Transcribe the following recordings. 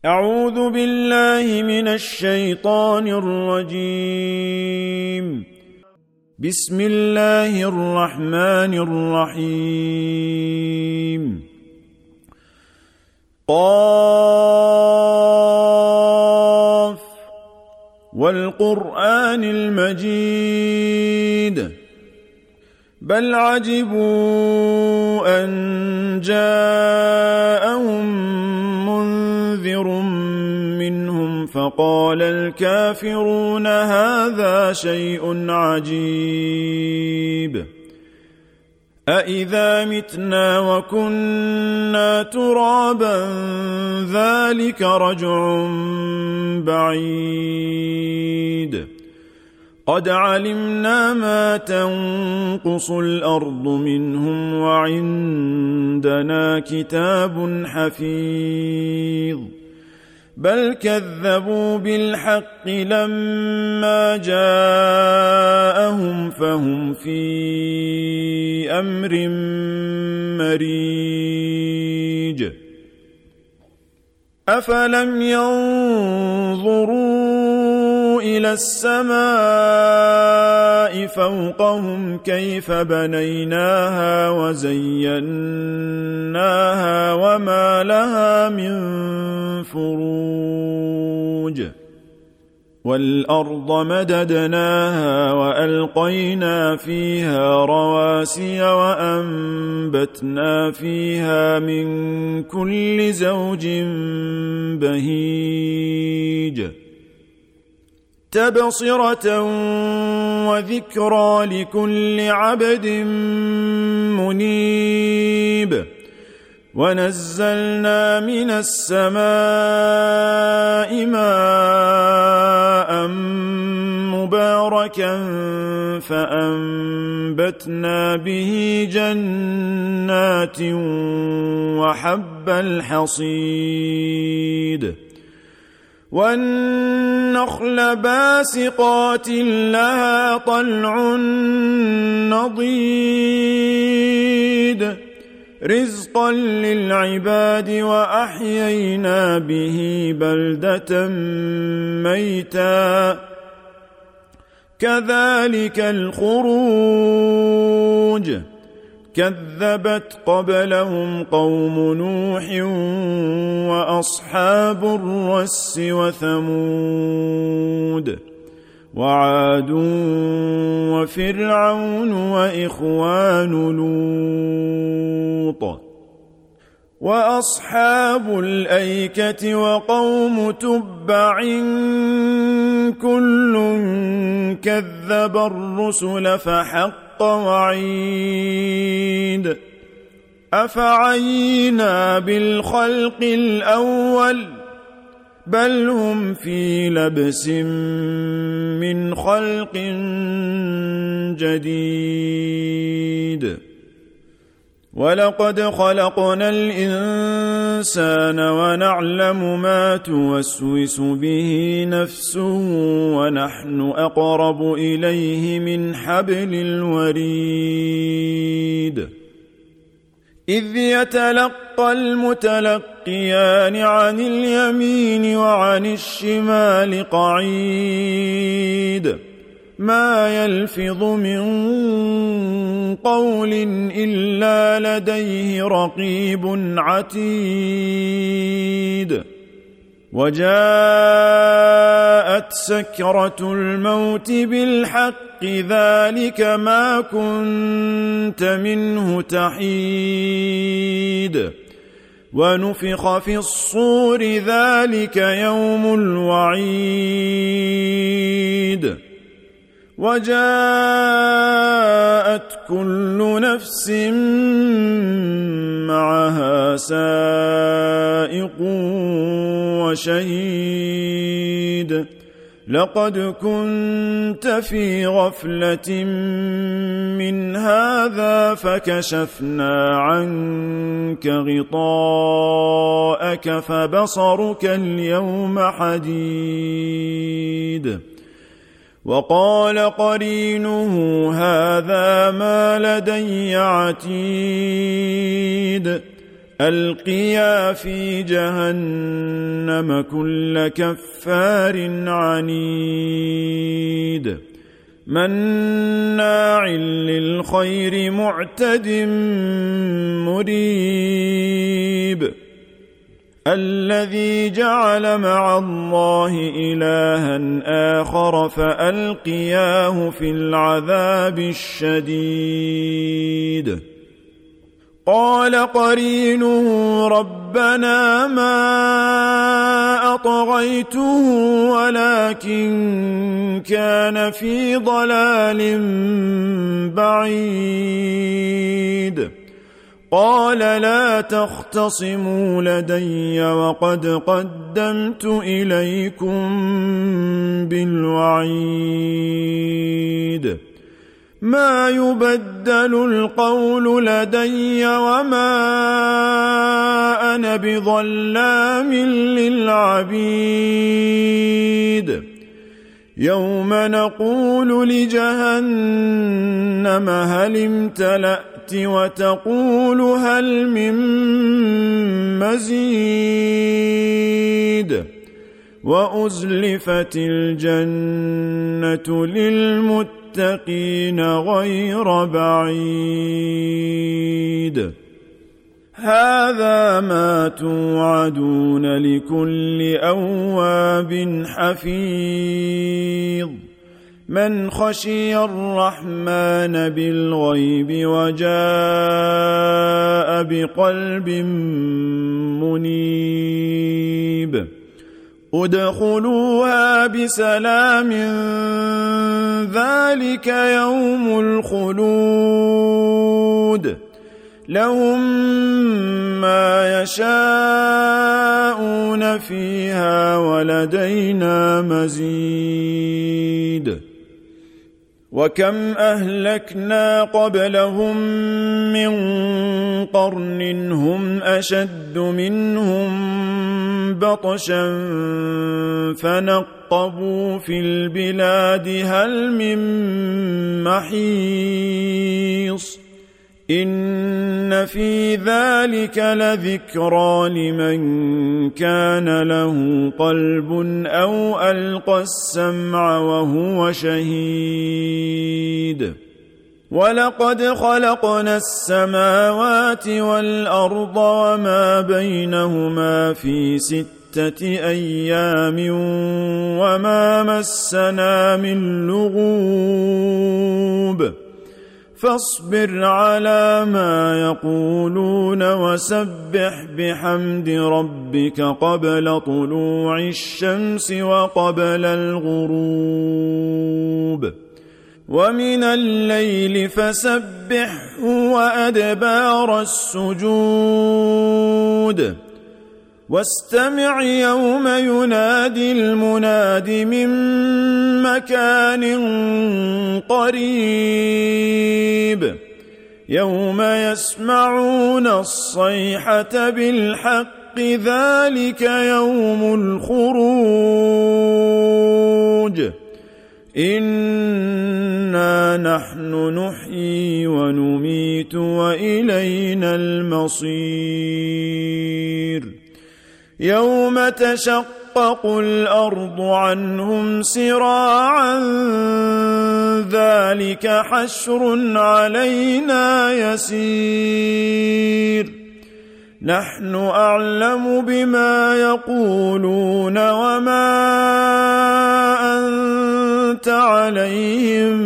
أعوذ بالله من الشيطان الرجيم. بسم الله الرحمن الرحيم. قاف والقرآن المجيد بل عجبوا أن جاءهم منذر منهم فقال الكافرون هذا شيء عجيب أإذا متنا وكنا ترابا ذلك رجع بعيد قد علمنا ما تنقص الأرض منهم وعندنا كتاب حفيظ بل كذبوا بالحق لما جاءهم فهم في أمر مريج أفلم ينظروا إلى السماء فوقهم كيف بنيناها وزيناها وما لها من فروج والأرض مددناها وألقينا فيها رواسي وأنبتنا فيها من كل زوج بهيج تبصرة وذكرى لكل عبد منيب ونزلنا من السماء ماء مباركا فأنبتنا به جنات وحب الحصيد والنخل باسقات لها طلع نضيد رزقا للعباد وأحيينا به بلدة ميتا كذلك الخروج كذبت قبلهم قوم نوح وأصحاب الرس وثمود وعاد وفرعون وإخوان لوط وأصحاب الأيكة وقوم تبع كل كذب الرسل فحق وعيد أفعينا بالخلق الأول بل هم في لبس من خلق جديد ولقد خلقنا الإنسان ونعلم ما توسوس به نفسه ونحن أقرب إليه من حبل الوريد إذ يتلقى المتلقيان عن اليمين وعن الشمال قعيد ما يلفظ من قول إلا لديه رقيب عتيد وجاءت سكرة الموت بالحق ذلك ما كنت منه تحيد ونفخ في الصور ذلك يوم الوعيد وجاءت كل نفس معها سائق وشهيد لقد كنت في غفلة من هذا فكشفنا عنك غطاءك فبصرك اليوم حديد وقال قرينه هذا ما لدي عتيد ألقيا في جهنم كل كفار عنيد مناع للخير معتد مريب الذي جعل مع الله إلها آخر فألقياه في العذاب الشديد قال قرينه ربنا ما أطغيته ولكن كان في ضلال بعيد قال لا تختصموا لدي وقد قدمت إليكم بالوعيد ما يبدل القول لدي وما أنا بظلام للعبيد يوم نقول لجهنم هل امتلأت وتقول هل من مزيد وأزلفت الجنة للمتقين غير بعيد هذا ما توعدون لكل أواب حفيظ من خشي الرحمن بالغيب وجاء بقلب منيب ادخلوها بسلام ذلك يوم الخلود لهم ما يشاءون فيها ولدينا مزيد وكم أهلكنا قبلهم من قرن هم أشد منهم بطشا فنقبوا في البلاد هل من محيص إن في ذلك لذكرى لمن كان له قلب أو ألقى السمع وهو شهيد ولقد خلقنا السماوات والأرض وما بينهما في 6 أيام وما مسنا من لغوب فاصبر على ما يقولون وسبح بحمد ربك قبل طلوع الشمس وقبل الغروب ومن الليل فسبحه وأدبار السجود واستمع يوم ينادي المناد من مكان قريب يوم يسمعون الصيحة بالحق ذلك يوم الخروج إنا نحن نحيي ونميت وإلينا المصير يوم تشقق الأرض عنهم سراعا ذلك حشر علينا يسير نحن أعلم بما يقولون وما أنت عليهم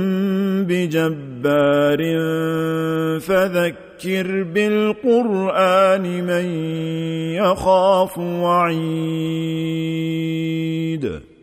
بجبار فذكر بالقرآن من يخاف وعيد